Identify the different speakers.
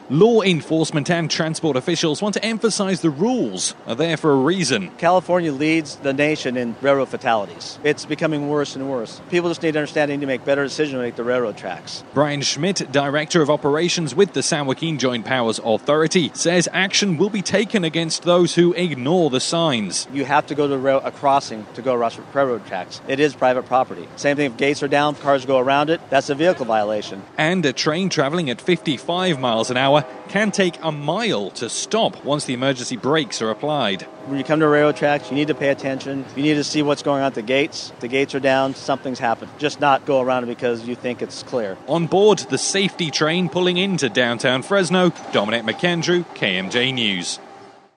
Speaker 1: Law enforcement and transport officials want to emphasize the rules are there for a reason.
Speaker 2: California leads the nation in railroad fatalities. It's becoming worse and worse. People just need to understand they need to make better decisions to make the railroad tracks.
Speaker 1: Brian Schmidt, Director of Operations with the San Joaquin Joint Powers Authority, says action will be taken against those who ignore the signs.
Speaker 2: You have to go to a crossing to go across railroad tracks. It is private property. Same thing if gates are down, cars go around it, that's a vehicle violation.
Speaker 1: And a train traveling at 55 miles an hour can take a mile to stop once the emergency brakes are applied.
Speaker 2: When you come to railroad tracks, you need to pay attention. You need to see what's going on at the gates. If the gates are down, something's happened. Just not go around it because you think it's clear.
Speaker 1: On board the safety train pulling into downtown Fresno, Dominic McAndrew, KMJ News.